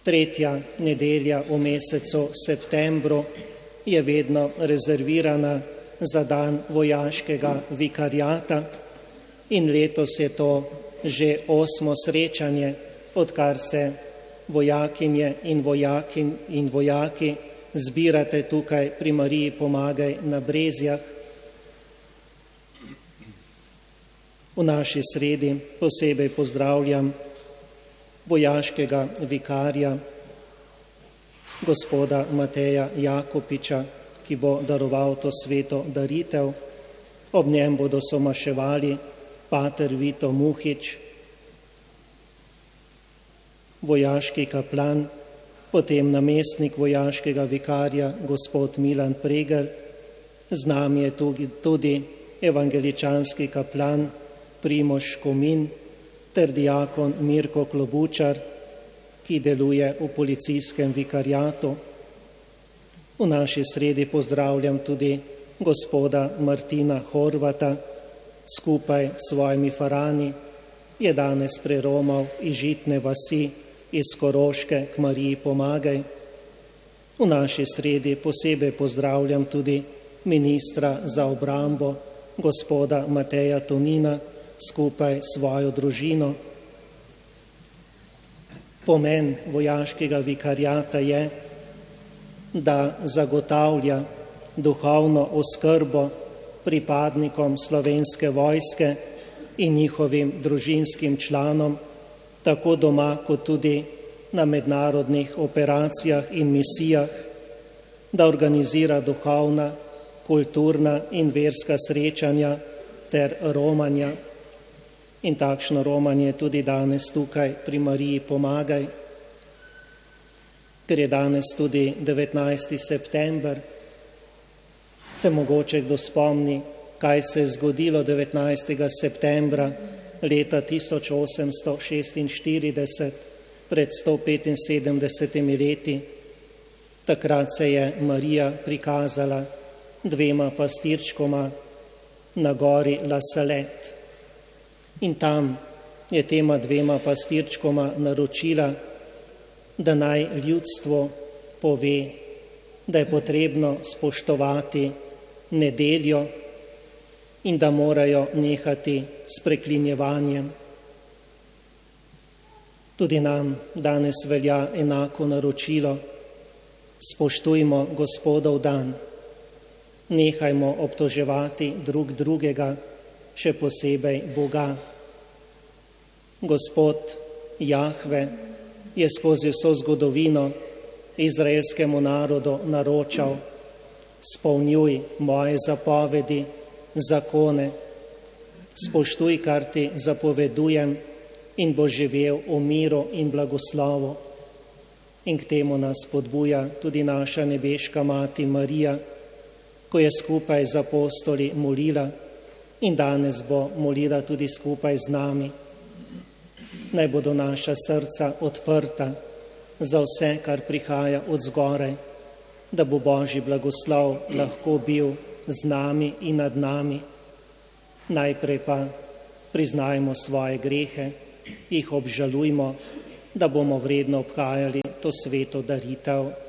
Tretja nedelja v mesecu septembru je vedno rezervirana za dan vojaškega vikariata in letos je to že 8. srečanje, odkar se vojakinje in vojaki zbirate tukaj pri Mariji Pomagaj na Brezjah. V naši sredi posebej pozdravljam vojaškega vikarja, gospoda Mateja Jakopiča, ki bo daroval to sveto daritev. Ob njem bodo somaševali pater Vito Muhič, vojaški kaplan, potem namestnik vojaškega vikarja, gospod Milan Pregel. Z nami je tudi evangeličanski kaplan Primož Komin ter diakon Mirko Klobučar, ki deluje v policijskem vikariatu. V naši sredi pozdravljam tudi gospoda Martina Horvata, skupaj s svojimi farani je danes preromal iz Žitne vasi iz Koroške k Mariji Pomagaj. V naši sredi posebej pozdravljam tudi ministra za obrambo, gospoda Mateja Tonina, skupaj s svojo družino. Pomen vojaškega vikariata je, da zagotavlja duhovno oskrbo pripadnikom Slovenske vojske in njihovim družinskim članom, tako doma kot tudi na mednarodnih operacijah in misijah, da organizira duhovna, kulturna in verska srečanja ter romanja. In takšno romanje tudi danes tukaj pri Mariji Pomagaj. Ker je danes tudi 19. september, se mogoče kdo spomni, kaj se je zgodilo 19. septembra leta 1846, pred 175 leti. Takrat se je Marija prikazala dvema pastirčkoma na gori La Salette. In tam je tema dvema pastirčkoma naročila, da naj ljudstvo pove, da je potrebno spoštovati nedeljo in da morajo nehati s preklinjevanjem. Tudi nam danes velja enako naročilo: spoštujmo Gospodov dan, nehajmo obtoževati drug drugega, še posebej Boga. Gospod Jahve je skozi vso zgodovino izraelskemu narodu naročal: spolnjuj moje zapovedi, zakone, spoštuj, kar ti zapovedujem, in bo živel v miru in blagoslovu. In k temu nas spodbuja tudi naša nebeška mati Marija, ko je skupaj z apostoli molila in danes bo molila tudi skupaj z nami. Naj bodo naša srca odprta za vse, kar prihaja od zgoraj, da bo Božji blagoslov lahko bil z nami in nad nami. Najprej pa priznajmo svoje grehe, jih obžalujmo, da bomo vredno obhajali to sveto daritev.